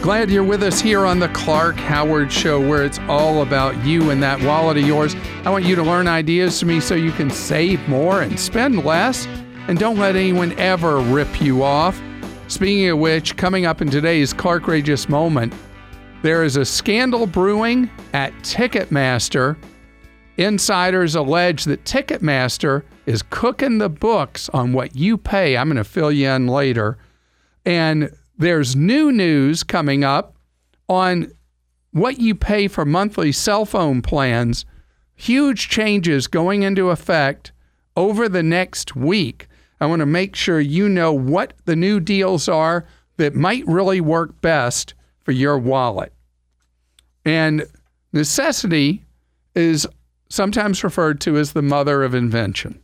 Glad you're with us here on the Clark Howard Show, where it's all about you and that wallet of yours. I want you to learn ideas from me so you can save more and spend less, and don't let anyone ever rip you off. Speaking of which, coming up in today's Clarkrageous Moment, there is a scandal brewing at Ticketmaster. Insiders allege that Ticketmaster is cooking the books on what you pay. I'm going to fill you in later. And there's new news coming up on what you pay for monthly cell phone plans. Huge changes going into effect over the next week. I want to make sure you know what the new deals are that might really work best for your wallet. And necessity is sometimes referred to as the mother of invention.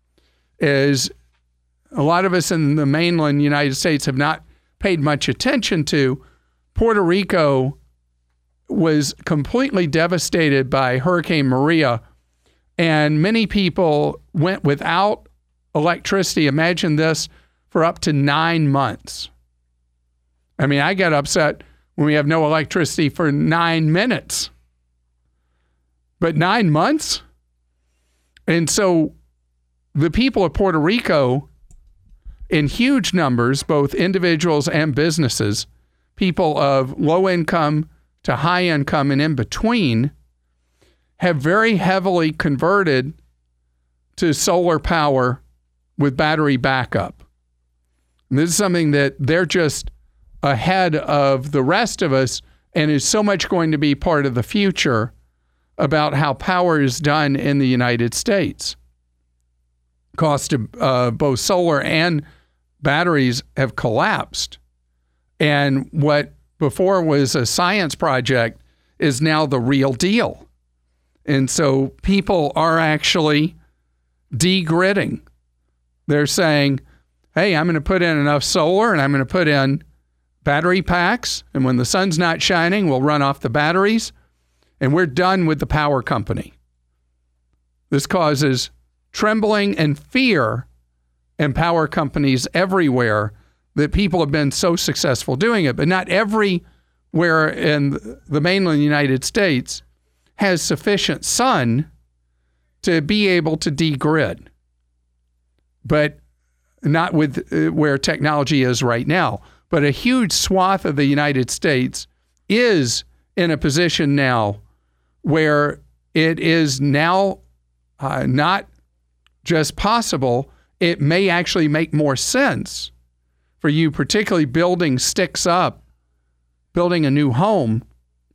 As a lot of us in the mainland United States have not paid much attention to, Puerto Rico was completely devastated by Hurricane Maria, and many people went without electricity. Imagine this, for up to 9 months. I mean, I get upset when we have no electricity for 9 minutes. But 9 months? And so the people of Puerto Rico, in huge numbers, both individuals and businesses, people of low income to high income and in between, have very heavily converted to solar power with battery backup. And this is something that they're just ahead of the rest of us, and is so much going to be part of the future about how power is done in the United States. Cost of both solar and batteries have collapsed. And what before was a science project is now the real deal. And so people are actually de-gridding. They're saying, hey, I'm going to put in enough solar and I'm going to put in battery packs. And when the sun's not shining, we'll run off the batteries. And we're done with the power company. This causes trembling and fear in power companies everywhere that people have been so successful doing it. But not everywhere in the mainland United States has sufficient sun to be able to de-grid. But not with where technology is right now. But a huge swath of the United States is in a position now where it is now not just possible, it may actually make more sense for you, particularly building sticks up, building a new home,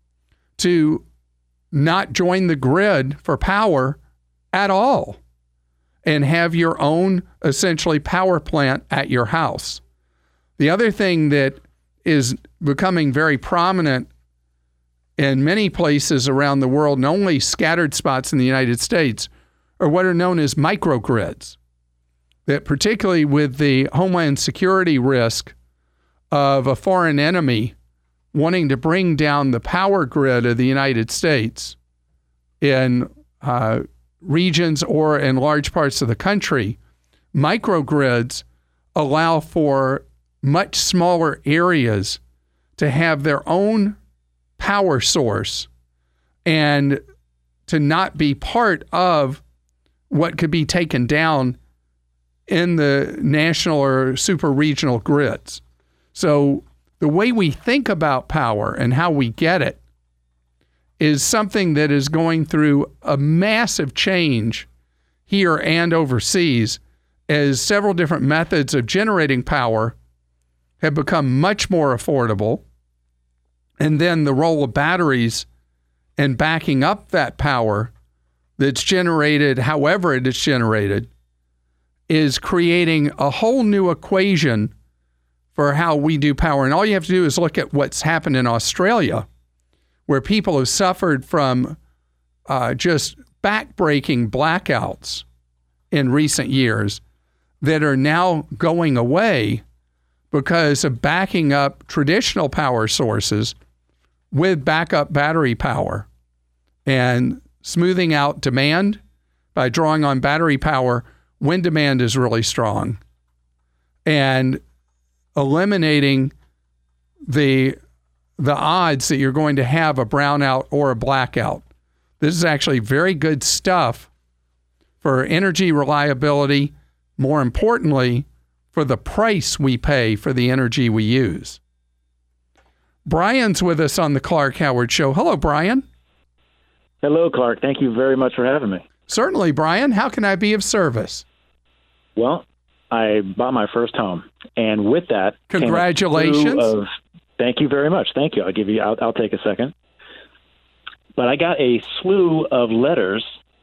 to not join the grid for power at all and have your own, essentially, power plant at your house. The other thing that is becoming very prominent in many places around the world, and only scattered spots in the United States, are what are known as microgrids. That particularly with the homeland security risk of a foreign enemy wanting to bring down the power grid of the United States in regions or in large parts of the country, microgrids allow for much smaller areas to have their own power source and to not be part of what could be taken down in the national or super regional grids. So the way we think about power and how we get it is something that is going through a massive change here and overseas, as several different methods of generating power have become much more affordable. And then the role of batteries and backing up that power that's generated, however it is generated, is creating a whole new equation for how we do power. And all you have to do is look at what's happened in Australia, where people have suffered from just back-breaking blackouts in recent years that are now going away because of backing up traditional power sources with backup battery power and smoothing out demand by drawing on battery power when demand is really strong, and eliminating the the odds that you're going to have a brownout or a blackout. This is actually very good stuff for energy reliability, more importantly, for the price we pay for the energy we use. Brian's with us on the Clark Howard Show. Hello, Brian. Hello, Clark. Thank you very much for having me. Certainly, Brian. How can I be of service? Well, I bought my first home, and with that, congratulations. Thank you very much. Thank you. I'll take a second. But I got a slew of letters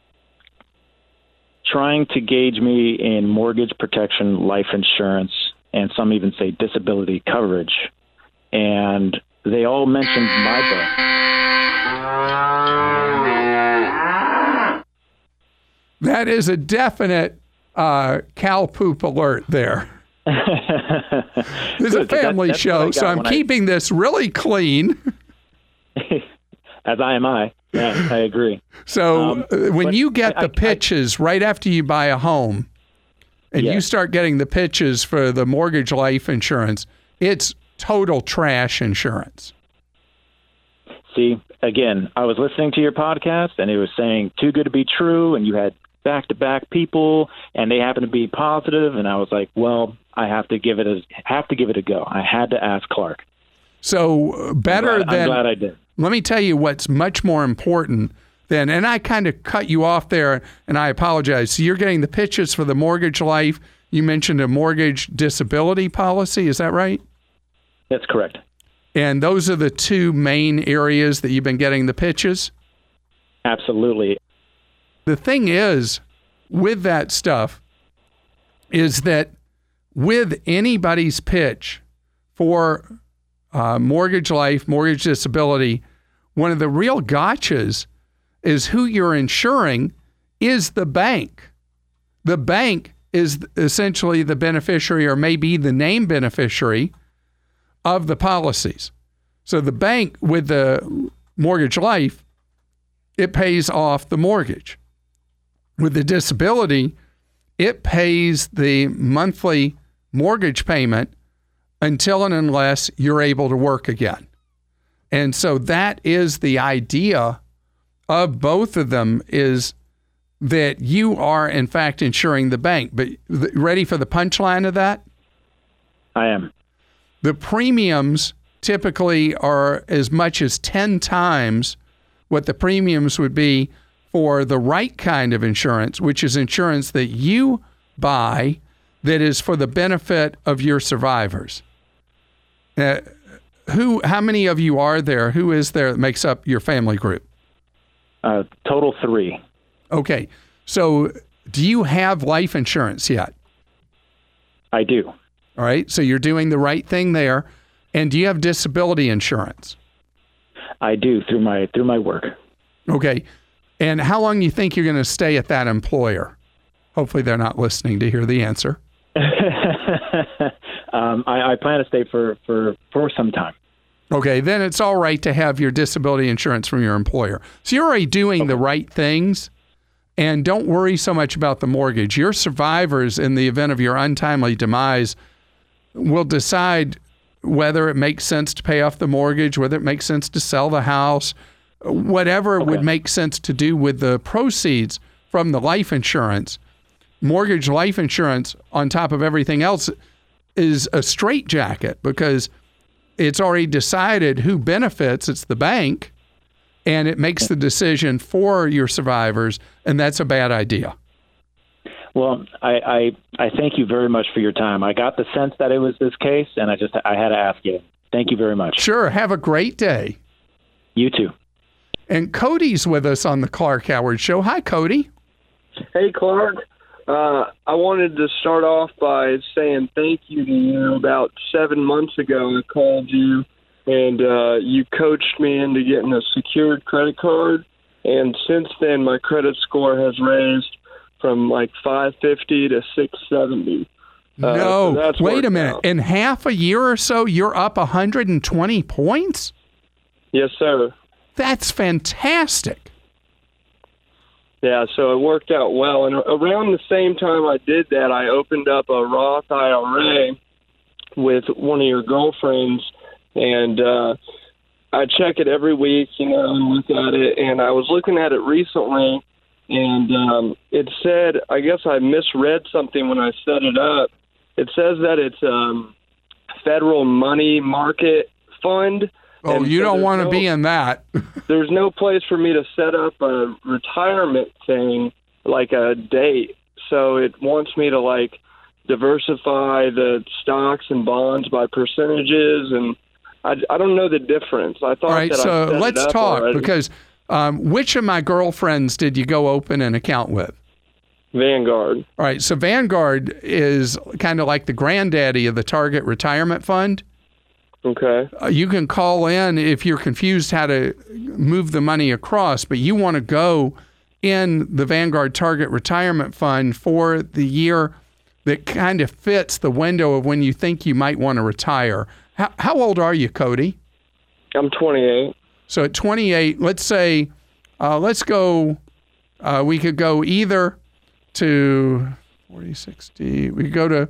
trying to gauge me in mortgage protection, life insurance, and some even say disability coverage. And they all mentioned my bank. That is a definite cow poop alert there. This is a family show, so I'm keeping this really clean. As am I. Yeah, I agree. So when you get the pitches right after you buy a home, and you start getting the pitches for the mortgage life insurance, it's total trash insurance. See, again, I was listening to your podcast, and it was saying too good to be true, and you had back-to-back people, and they happen to be positive, and I was like, well, I have to give it a go. I had to ask Clark. So I'm glad I did. Let me tell you what's much more important than, and I kind of cut you off there, and I apologize. So you're getting the pitches for the mortgage life. You mentioned a mortgage disability policy. Is that right? That's correct. And those are the two main areas that you've been getting the pitches? Absolutely. The thing is, with that stuff, is that with anybody's pitch for mortgage life, mortgage disability, one of the real gotchas is who you're insuring is the bank. The bank is essentially the beneficiary or maybe the named beneficiary of the policies. So the bank with the mortgage life, it pays off the mortgage. With the disability, it pays the monthly mortgage payment until and unless you're able to work again. And so that is the idea of both of them, is that you are, in fact, insuring the bank. But ready for the punchline of that? I am. The premiums typically are as much as 10 times what the premiums would be for the right kind of insurance, which is insurance that you buy that is for the benefit of your survivors. How many of you are there? Who is there that makes up your family group? Total 3. Okay. So do you have life insurance yet? I do. All right. So you're doing the right thing there. And do you have disability insurance? I do, through my work. Okay. And how long do you think you're going to stay at that employer? Hopefully they're not listening to hear the answer. I plan to stay for some time. Okay, then it's all right to have your disability insurance from your employer. So you're already doing the right things, and don't worry so much about the mortgage. Your survivors, in the event of your untimely demise, will decide whether it makes sense to pay off the mortgage, whether it makes sense to sell the house, whatever would make sense to do with the proceeds from the life insurance. Mortgage life insurance, on top of everything else, is a straitjacket because it's already decided who benefits. It's the bank, and it makes the decision for your survivors, and that's a bad idea. Well, I thank you very much for your time. I got the sense that it was this case, and I had to ask you. Thank you very much. Sure. Have a great day. You too. And Cody's with us on the Clark Howard Show. Hi, Cody. Hey, Clark. I wanted to start off by saying thank you to you. About 7 months ago, I called you, and you coached me into getting a secured credit card. And since then, my credit score has raised from like 550 to 670. No, wait a minute. In half a year or so, you're up 120 points? Yes, sir. That's fantastic. Yeah, so it worked out well. And around the same time I did that, I opened up a Roth IRA with one of your girlfriends. And I check it every week, and look at it. And I was looking at it recently, and it said, I guess I misread something when I set it up. It says that it's federal money market fund. Oh, you don't want to be in that. There's no place for me to set up a retirement thing, like a date. So it wants me to, like, diversify the stocks and bonds by percentages, and I don't know the difference. I thought all right, that so I set let's it up talk already. because which of my girlfriends did you go open an account with? Vanguard. All right, so Vanguard is kind of like the granddaddy of the Target Retirement Fund. Okay. You can call in if you're confused how to move the money across, but you want to go in the Vanguard Target Retirement Fund for the year that kind of fits the window of when you think you might want to retire. How old are you, Cody? I'm 28. So at 28, let's say, let's go, we could go either to 40, 60, we could go to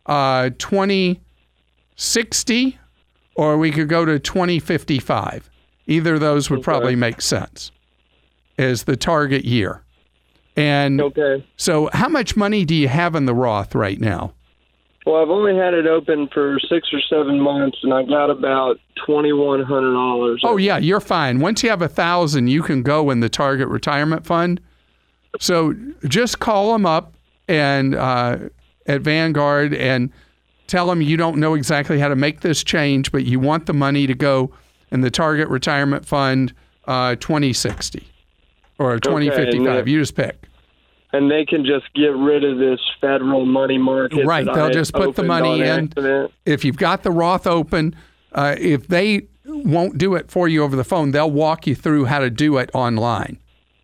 2060, or we could go to 2055. Either of those would probably make sense as the target year. And so how much money do you have in the Roth right now? Well, I've only had it open for 6 or 7 months, and I got about $2,100. Oh, yeah, you're fine. Once you have $1,000, you can go in the Target Retirement Fund. So just call them up and at Vanguard and tell them you don't know exactly how to make this change, but you want the money to go in the Target Retirement Fund 2060 or 2055. You just pick. And they can just get rid of this federal money market. Right. They'll just put the money in. Accident. If you've got the Roth open, if they won't do it for you over the phone, they'll walk you through how to do it online.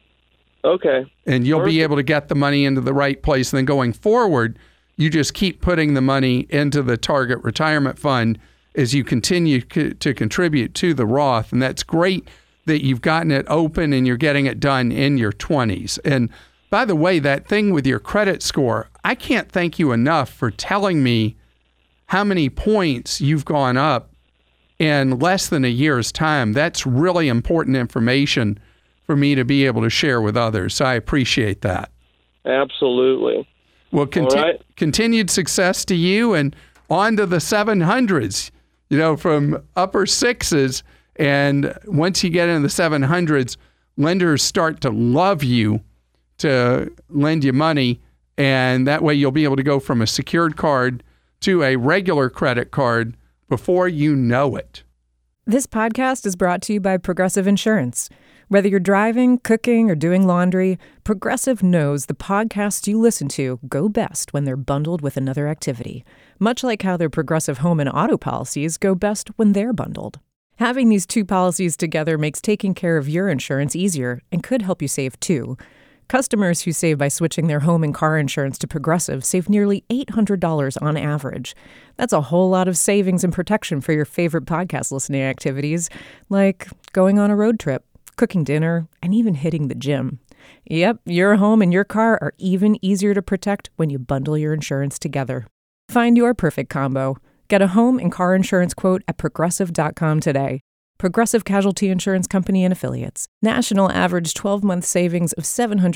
Okay. And you'll be able to get the money into the right place. And then going forward, you just keep putting the money into the Target Retirement Fund as you continue to contribute to the Roth. And that's great that you've gotten it open and you're getting it done in your 20s. And by the way, that thing with your credit score, I can't thank you enough for telling me how many points you've gone up in less than a year's time. That's really important information for me to be able to share with others. So I appreciate that. Absolutely. Well, continued success to you and on to the 700s, from upper sixes. And once you get into the 700s, lenders start to love you to lend you money, and that way you'll be able to go from a secured card to a regular credit card before you know it. This podcast is brought to you by Progressive Insurance. Whether you're driving, cooking, or doing laundry, Progressive knows the podcasts you listen to go best when they're bundled with another activity, much like how their Progressive home and auto policies go best when they're bundled. Having these two policies together makes taking care of your insurance easier and could help you save too. Customers who save by switching their home and car insurance to Progressive save nearly $800 on average. That's a whole lot of savings and protection for your favorite podcast listening activities, like going on a road trip, cooking dinner, and even hitting the gym. Yep, your home and your car are even easier to protect when you bundle your insurance together. Find your perfect combo. Get a home and car insurance quote at Progressive.com today. Progressive Casualty Insurance Company and Affiliates. National average 12-month savings of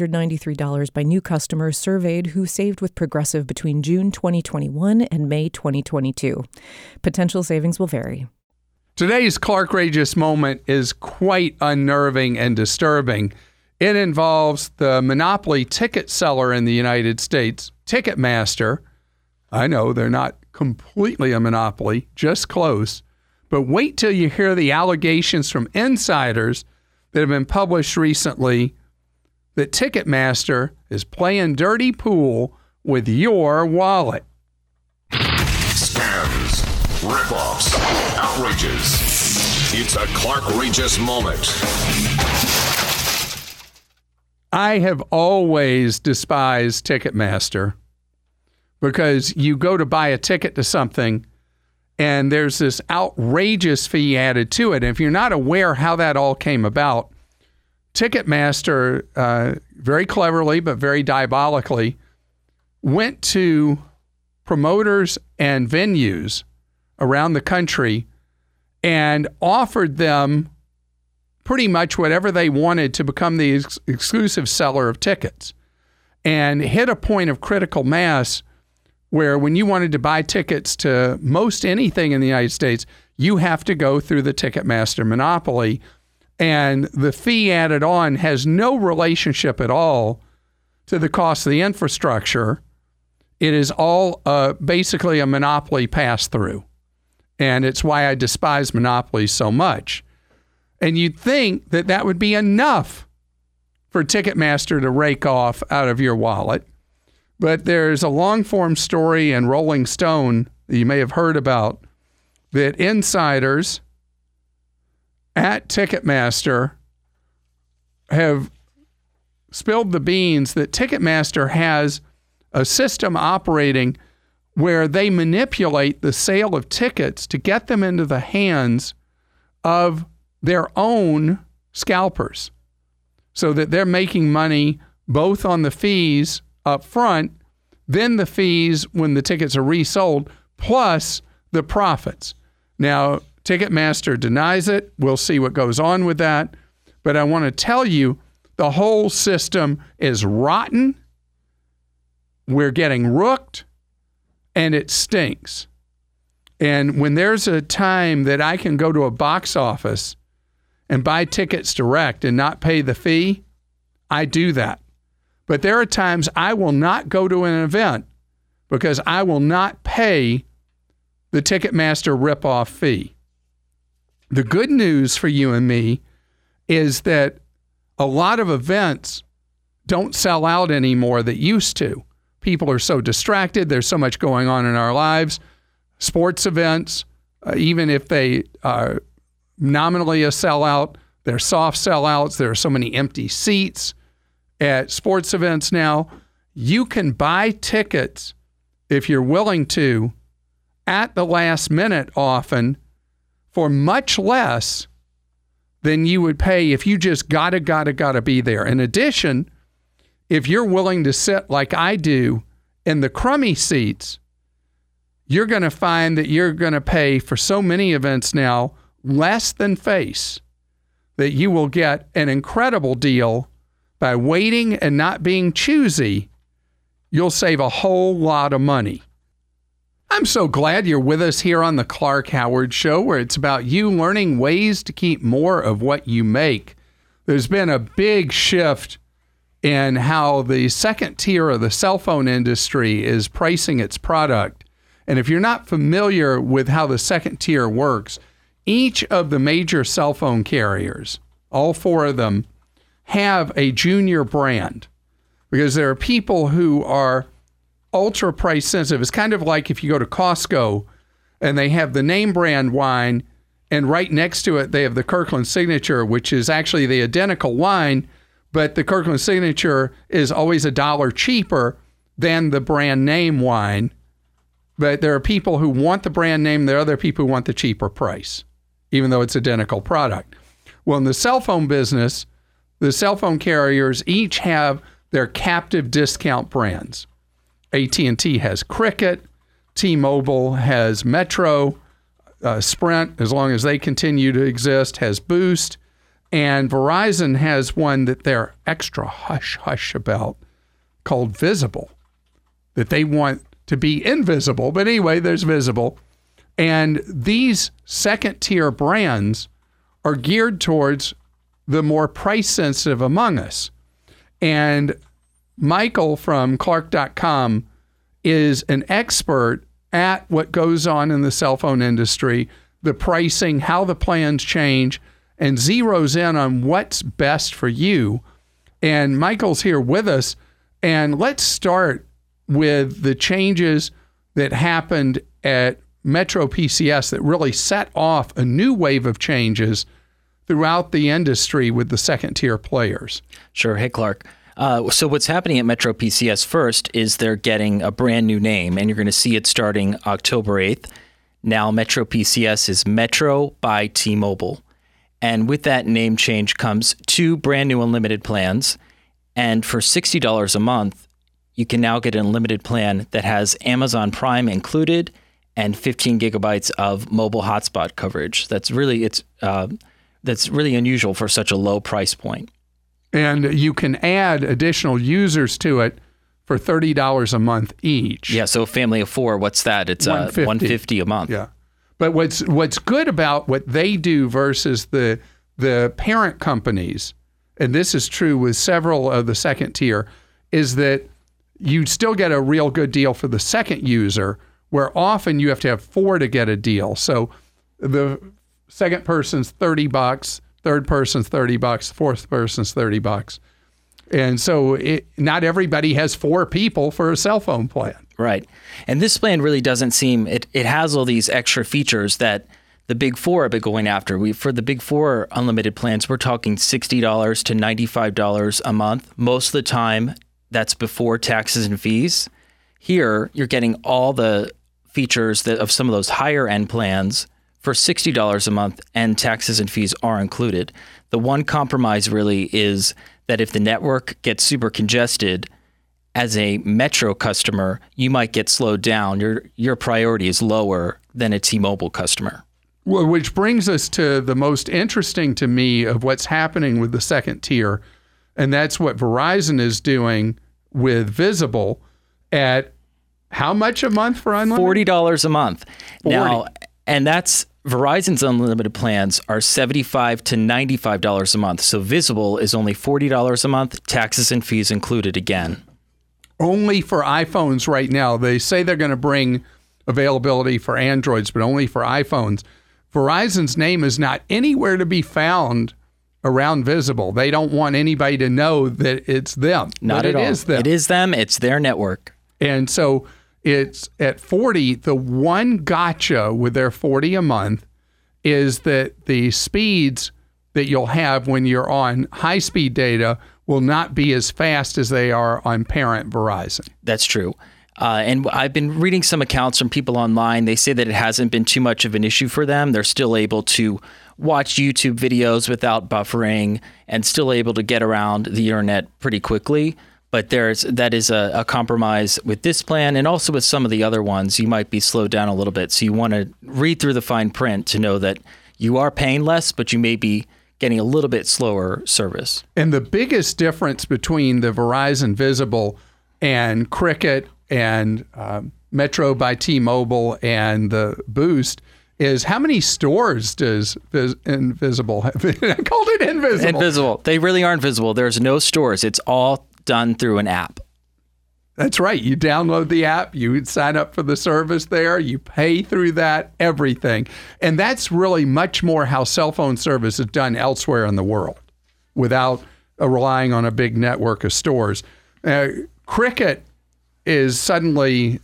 $793 by new customers surveyed who saved with Progressive between June 2021 and May 2022. Potential savings will vary. Today's Clark Rageous moment is quite unnerving and disturbing. It involves the monopoly ticket seller in the United States, Ticketmaster. I know they're not completely a monopoly, just close. But wait till you hear the allegations from insiders that have been published recently that Ticketmaster is playing dirty pool with your wallet. Scams, ripoffs, outrages. It's a Clark Rageous moment. I have always despised Ticketmaster because you go to buy a ticket to something and there's this outrageous fee added to it. And if you're not aware how that all came about, Ticketmaster, very cleverly but very diabolically, went to promoters and venues around the country and offered them pretty much whatever they wanted to become the exclusive seller of tickets, and hit a point of critical mass where when you wanted to buy tickets to most anything in the United States, you have to go through the Ticketmaster monopoly, and the fee added on has no relationship at all to the cost of the infrastructure. It is all basically a monopoly pass-through, and it's why I despise monopolies so much. And you'd think that that would be enough for Ticketmaster to rake off out of your wallet. But there's a long-form story in Rolling Stone that you may have heard about that insiders at Ticketmaster have spilled the beans that Ticketmaster has a system operating where they manipulate the sale of tickets to get them into the hands of their own scalpers, so that they're making money both on the fees up front, then the fees when the tickets are resold, plus the profits. Now, Ticketmaster denies it. We'll see what goes on with that. But I want to tell you, the whole system is rotten. We're getting rooked, and it stinks. And when there's a time that I can go to a box office and buy tickets direct and not pay the fee, I do that. But there are times I will not go to an event because I will not pay the Ticketmaster ripoff fee. The good news for you and me is that a lot of events don't sell out anymore that used to. People are so distracted. There's so much going on in our lives. Sports events, even if they are nominally a sellout, they're soft sellouts. There are so many empty seats at sports events now. You can buy tickets, if you're willing to, at the last minute often for much less than you would pay if you just gotta be there. In addition, if you're willing to sit like I do in the crummy seats, you're going to find that you're going to pay for so many events now less than face, that you will get an incredible deal by waiting and not being choosy. You'll save a whole lot of money. I'm so glad you're with us here on the Clark Howard Show, where it's about you learning ways to keep more of what you make. There's been a big shift in how the second tier of the cell phone industry is pricing its product. And if you're not familiar with how the second tier works, each of the major cell phone carriers, all four of them, have a junior brand, because there are people who are ultra price sensitive. It's kind of like if you go to Costco and they have the name brand wine, and right next to it they have the Kirkland Signature, which is actually the identical wine, but the Kirkland Signature is always $1 cheaper than the brand name wine. But there are people who want the brand name, there are other people who want the cheaper price, even though it's identical product. Well, in the cell phone business, the cell phone carriers each have their captive discount brands. AT&T has Cricket, T-Mobile has Metro, Sprint, as long as they continue to exist, has Boost, and Verizon has one that they're extra hush-hush about called Visible, that they want to be invisible. But anyway, there's Visible. And these second-tier brands are geared towards the more price-sensitive among us. And Michael from Clark.com is an expert at what goes on in the cell phone industry, the pricing, how the plans change, and zeroes in on what's best for you. And Michael's here with us. And let's start with the changes that happened at Metro PCS that really set off a new wave of changes throughout the industry with the second-tier players. Sure. Hey, Clark. So what's happening at Metro PCS first is they're getting a brand new name, and you're going to see it starting October 8th. Now Metro PCS is Metro by T-Mobile. And with that name change comes 2 brand new unlimited plans. And for $60 a month, you can now get an unlimited plan that has Amazon Prime included and 15 gigabytes of mobile hotspot coverage. That's really unusual for such a low price point. And you can add additional users to it for $30 a month each. Yeah, so a family of 4, what's that? It's $150 a month. Yeah. But what's good about what they do versus the parent companies, and this is true with several of the second tier, is that you still get a real good deal for the second user, where often you have to have 4 to get a deal. So the second person's $30, third person's $30, fourth person's $30. And so not everybody has 4 people for a cell phone plan. Right. And this plan really doesn't seem, it has all these extra features that the big 4 have been going after. For the big 4 unlimited plans, we're talking $60 to $95 a month. Most of the time, that's before taxes and fees. Here, you're getting all the features of some of those higher end plans for $60 a month, and taxes and fees are included. The one compromise really is that if the network gets super congested, as a Metro customer, you might get slowed down. Your priority is lower than a T-Mobile customer. Well, which brings us to the most interesting to me of what's happening with the second tier, and that's what Verizon is doing with Visible at how much a month for unlimited? $40 a month. 40. Now, and that's Verizon's unlimited plans are $75 to $95 a month. So Visible is only $40 a month, taxes and fees included again. Only for iPhones right now. They say they're going to bring availability for Androids, but only for iPhones. Verizon's name is not anywhere to be found around Visible. They don't want anybody to know that it's them. Not at all. It is them. It is them. It's their network. And so it's at 40. The one gotcha with their 40 a month is that the speeds that you'll have when you're on high-speed data will not be as fast as they are on parent Verizon. That's true. And I've been reading some accounts from people online. They say that it hasn't been too much of an issue for them. They're still able to watch YouTube videos without buffering and still able to get around the internet pretty quickly. But that is a compromise with this plan, and also with some of the other ones. You might be slowed down a little bit. So you want to read through the fine print to know that you are paying less, but you may be getting a little bit slower service. And the biggest difference between the Verizon Visible and Cricket and Metro by T-Mobile and the Boost is how many stores does Invisible have? I called it Invisible. Invisible. They really aren't visible. There's no stores. It's all done through an app. That's right. You download the app, you sign up for the service there, you pay through that, everything. And that's really much more how cell phone service is done elsewhere in the world without relying on a big network of stores. Cricket is suddenly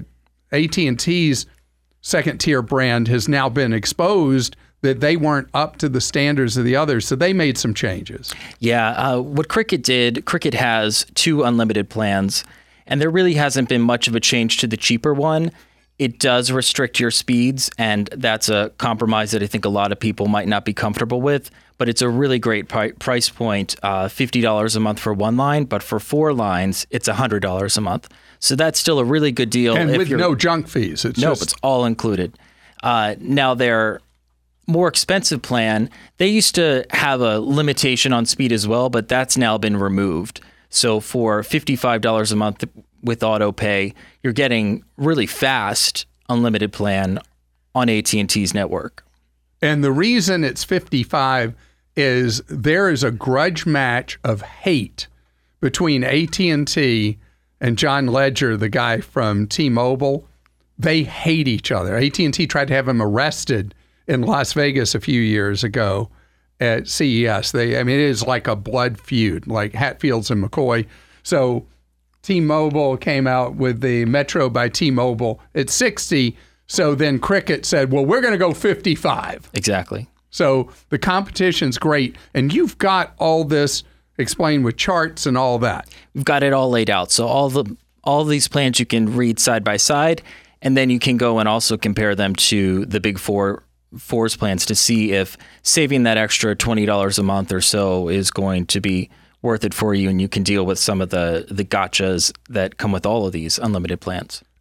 AT&T's second tier brand has now been exposed that they weren't up to the standards of the others, so they made some changes. Yeah, what Cricket did, Cricket has 2 unlimited plans, and there really hasn't been much of a change to the cheaper one. It does restrict your speeds, and that's a compromise that I think a lot of people might not be comfortable with, but it's a really great price point, $50 a month for 1 line, but for 4 lines, it's $100 a month. So that's still a really good deal. And with no junk fees. It's all included. Now, their more expensive plan, they used to have a limitation on speed as well, but that's now been removed. So for $55 a month with auto pay, you're getting really fast unlimited plan on AT&T's network. And the reason it's $55 is there is a grudge match of hate between AT&T and John Ledger, the guy from T-Mobile. They hate each other. AT&T tried to have him arrested in Las Vegas a few years ago at CES. It is like a blood feud, like Hatfields and McCoy. So T-Mobile came out with the Metro by T-Mobile at $60. So then Cricket said, well, we're going to go $55. Exactly. So the competition's great. And you've got all this explained with charts and all that. We've got it all laid out. So all these plans you can read side by side, and then you can go and also compare them to the big four's plans to see if saving that extra $20 a month or so is going to be worth it for you, and you can deal with some of the gotchas that come with all of these unlimited plans.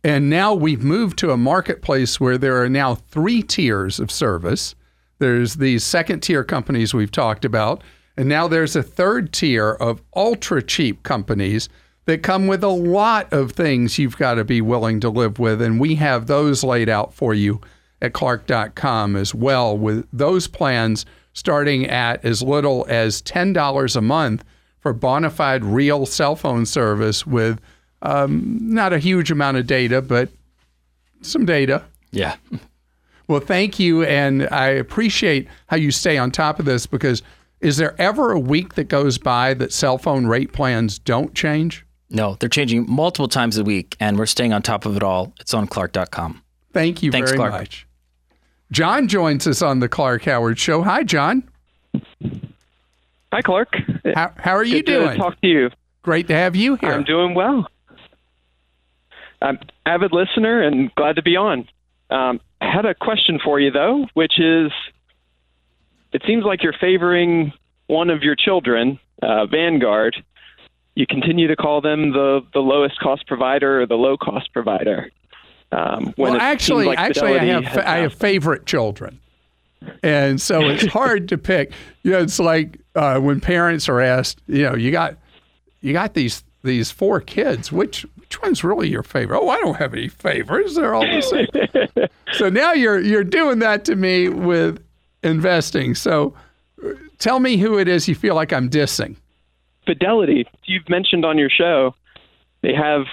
And now we've moved to a marketplace where there are now 3 tiers of service. There's these second-tier companies we've talked about, and now there's a third tier of ultra-cheap companies that come with a lot of things you've got to be willing to live with, and we have those laid out for you at Clark.com as well, with those plans starting at as little as $10 a month for bona fide real cell phone service with not a huge amount of data, but some data. Yeah. Well, thank you, and I appreciate how you stay on top of this, because is there ever a week that goes by that cell phone rate plans don't change? No, they're changing multiple times a week, and we're staying on top of it all. It's on Clark.com. Thank you very Clark. much. John joins us on the Clark Howard Show. Hi, John. Hi, Clark. How are you Good doing? to talk to you. Great to have you here. I'm doing well. I'm an avid listener and glad to be on. I had a question for you, though, which is, it seems like you're favoring one of your children, Vanguard. You continue to call them the lowest cost provider or the low cost provider. Well, actually, I have favorite children, and so it's hard to pick. It's like when parents are asked, you got these 4 kids, which one's really your favorite? Oh, I don't have any favorites; they're all the same. So now you're doing that to me with investing. So tell me who it is you feel like I'm dissing. Fidelity. You've mentioned on your show, they have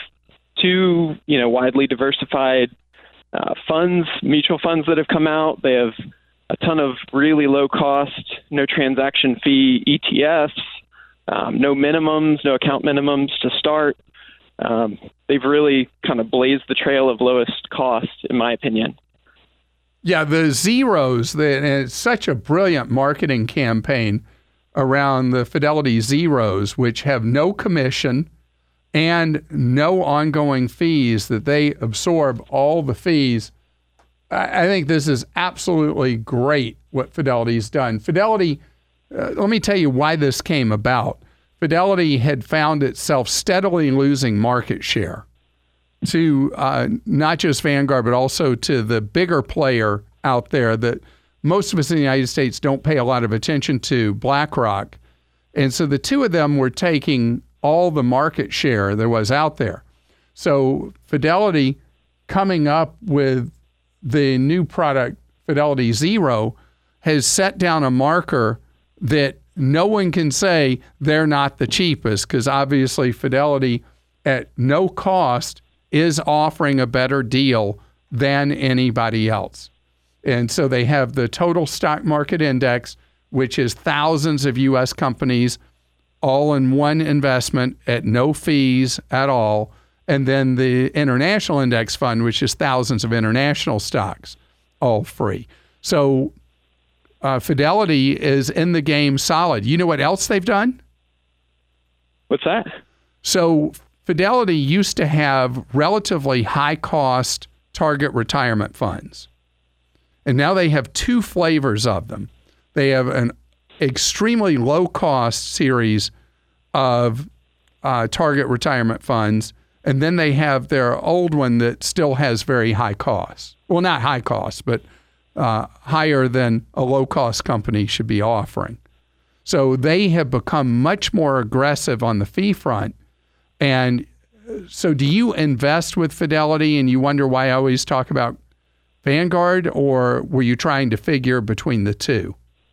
2, widely diversified funds, mutual funds that have come out. They have a ton of really low cost, no transaction fee ETFs, no minimums, no account minimums to start. They've really kind of blazed the trail of lowest cost, in my opinion. Yeah, the zeros, and it's such a brilliant marketing campaign around the Fidelity Zeros, which have no commission and no ongoing fees, that they absorb all the fees. I think this is absolutely great what Fidelity's done. Fidelity, let me tell you why this came about. Fidelity had found itself steadily losing market share to not just Vanguard, but also to the bigger player out there that most of us in the United States don't pay a lot of attention to, BlackRock. And so the two of them were taking all the market share there was out there. So Fidelity coming up with the new product, Fidelity Zero, has set down a marker that no one can say they're not the cheapest, because obviously Fidelity at no cost is offering a better deal than anybody else. And so they have the total stock market index, which is thousands of U.S. companies all in one investment at no fees at all. And then the international index fund, which is thousands of international stocks, all free. So Fidelity is in the game solid. You know what else they've done? What's that? So Fidelity used to have relatively high-cost target retirement funds. And now they have 2 flavors of them. They have an extremely low-cost series of target retirement funds, and then they have their old one that still has very high costs. Well, not high costs, but higher than a low-cost company should be offering. So they have become much more aggressive on the fee front. And so do you invest with Fidelity and you wonder why I always talk about Vanguard, or were you trying to figure between the two?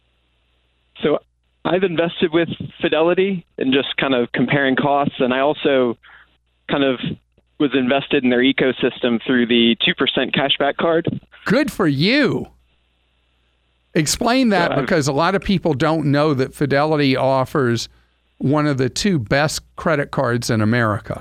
So I've invested with Fidelity and just kind of comparing costs, and I also kind of was invested in their ecosystem through the 2% cashback card. Good for you. Explain that, because a lot of people don't know that Fidelity offers one of the 2 best credit cards in America.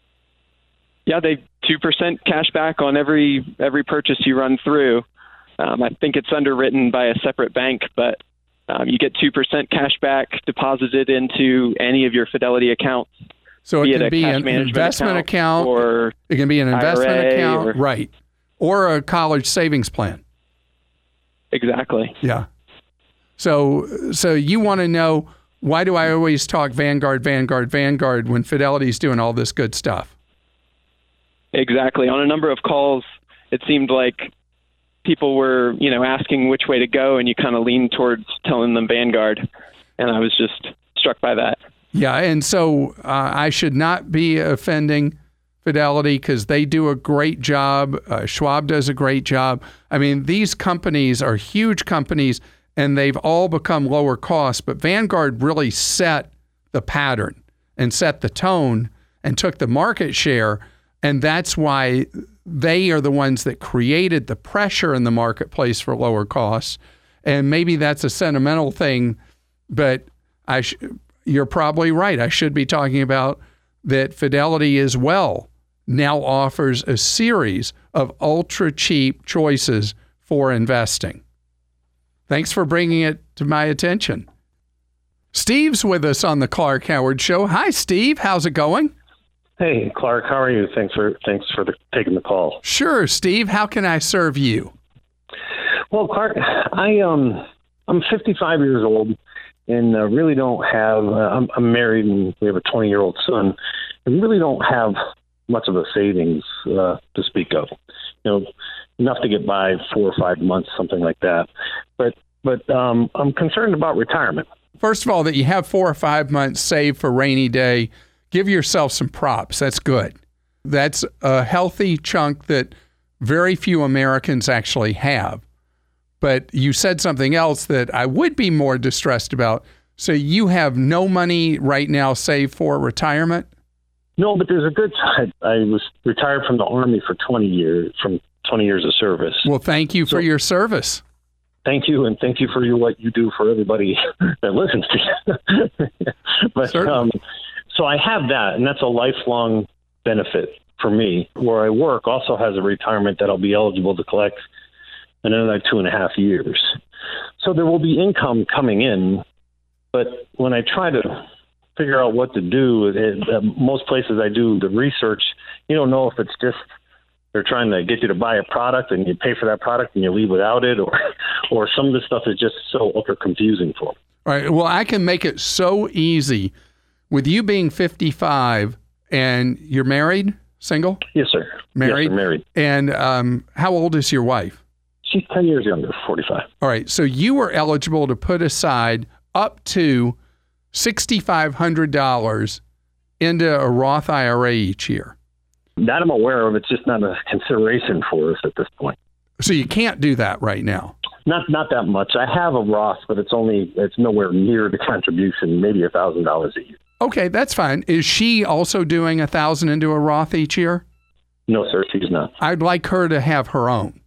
Yeah, they 2% cashback on every purchase you run through. I think it's underwritten by a separate bank, but you get 2% cashback deposited into any of your Fidelity accounts. So it can be an investment account, or it can be an investment IRA, account, right, or a college savings plan. Exactly. Yeah. So you want to know, why do I always talk Vanguard when Fidelity's doing all this good stuff? Exactly. On a number of calls, it seemed like people were, asking which way to go, and you kind of leaned towards telling them Vanguard. And I was just struck by that. Yeah, and so I should not be offending Fidelity because they do a great job. Schwab does a great job. I mean, these companies are huge companies, and they've all become lower cost. But Vanguard really set the pattern and set the tone and took the market share. And that's why they are the ones that created the pressure in the marketplace for lower costs. And maybe that's a sentimental thing, but you're probably right. I should be talking about that Fidelity as well now offers a series of ultra cheap choices for investing. Thanks for bringing it to my attention. Steve's with us on the Clark Howard Show. Hi, Steve. How's it going? Hey, Clark. How are you? Thanks for taking the call. Sure, Steve. How can I serve you? Well, Clark, I'm 55 years old and really don't have. I'm married and we have a 20-year-old son. And really don't have much of a savings to speak of. Enough to get by 4 or 5 months, something like that. But I'm concerned about retirement. First of all, that you have 4 or 5 months saved for rainy day. Give yourself some props. That's good. That's a healthy chunk that very few Americans actually have. But you said something else that I would be more distressed about. So you have no money right now saved for retirement? No, but there's a good side. I was retired from the Army for 20 years of service. Well, thank you for your service. Thank you, and thank you for what you do for everybody that listens to you. But so I have that, and that's a lifelong benefit for me. Where I work also has a retirement that I'll be eligible to collect in another 2.5 years. So there will be income coming in, but when I try to figure out what to do, most places I do the research, you don't know if it's just they're trying to get you to buy a product and you pay for that product and you leave without it, or some of the stuff is just so ultra confusing for them. All right. Well, I can make it so easy. With you being 55 and you're married, single? Yes, sir. Married? Yes, sir, married. And how old is your wife? She's 10 years younger, 45. All right. So you are eligible to put aside up to $6,500 into a Roth IRA each year. That I'm aware of. It's just not a consideration for us at this point. So you can't do that right now? Not that much. I have a Roth, but it's nowhere near the contribution, maybe $1,000 a year. Okay, that's fine. Is she also doing $1,000 into a Roth each year? No, sir, she's not. I'd like her to have her own.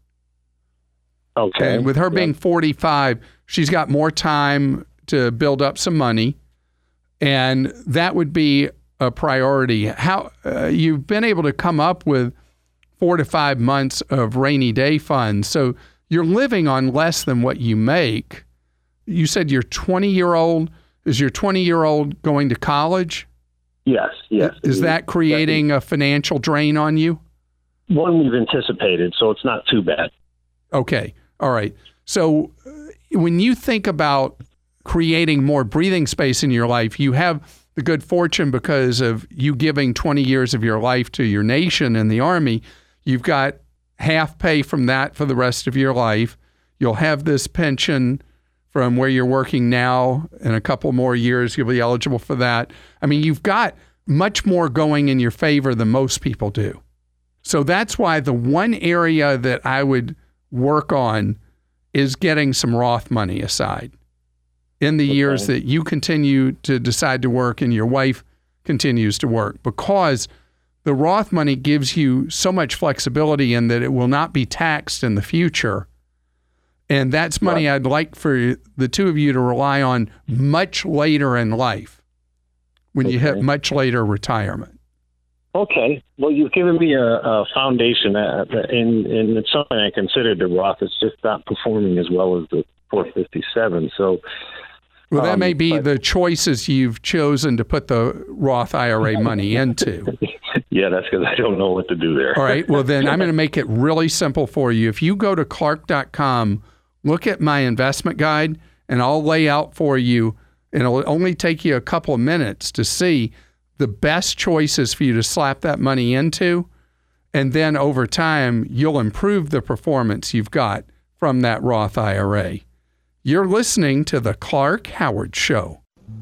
Okay. And with her being 45, she's got more time to build up some money, and that would be a priority. How you've been able to come up with 4 to 5 months of rainy day funds, so you're living on less than what you make. You said your 20-year-old. Is your 20-year-old going to college? Yes. Is that creating a financial drain on you? One we've anticipated, so it's not too bad. Okay. All right. So when you think about creating more breathing space in your life, you have the good fortune because of you giving 20 years of your life to your nation in the Army. You've got half pay from that for the rest of your life. You'll have this pension from where you're working now. In a couple more years, you'll be eligible for that. I mean, you've got much more going in your favor than most people do. So that's why the one area that I would work on is getting some Roth money aside in the years that you continue to decide to work and your wife continues to work, because the Roth money gives you so much flexibility in that it will not be taxed in the future. And that's money I'd like for the two of you to rely on much later in life, when you hit much later retirement. Okay. Well, you've given me a foundation, and it's something I considered the Roth. It's just not performing as well as the 457. So, well, that may be the choices you've chosen to put the Roth IRA money into. Yeah, that's because I don't know what to do there. All right. Well, then I'm going to make it really simple for you. If you go to Clark.com, look at my investment guide, and I'll lay out for you, and it'll only take you a couple of minutes to see the best choices for you to slap that money into. And then over time, you'll improve the performance you've got from that Roth IRA. You're listening to The Clark Howard Show.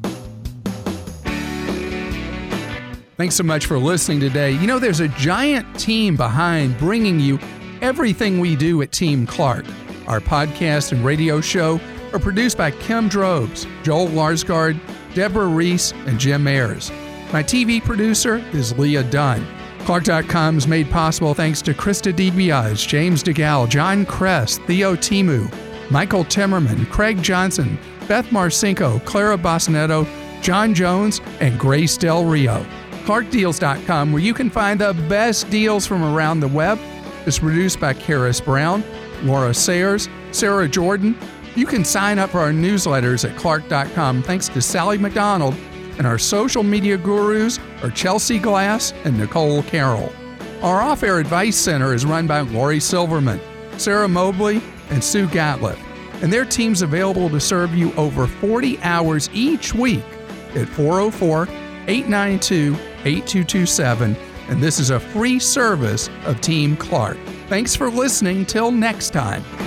Thanks so much for listening today. You know, there's a giant team behind bringing you everything we do at Team Clark. Our podcast and radio show are produced by Kim Drobes, Joel Larsgaard, Deborah Reese, and Jim Ayers. My TV producer is Leah Dunn. Clark.com is made possible thanks to Krista DiBiase, James DeGal, John Kress, Theo Timu, Michael Timmerman, Craig Johnson, Beth Marcinko, Clara Bosnetto, John Jones, and Grace Del Rio. ClarkDeals.com, where you can find the best deals from around the web, is produced by Karis Brown, Laura Sayers, Sarah Jordan. You can sign up for our newsletters at Clark.com thanks to Sally McDonald, and our social media gurus are Chelsea Glass and Nicole Carroll. Our off-air advice center is run by Lori Silverman, Sarah Mobley, and Sue Gatliff, and their team's available to serve you over 40 hours each week at 404-892-8227, and this is a free service of Team Clark. Thanks for listening. Till next time.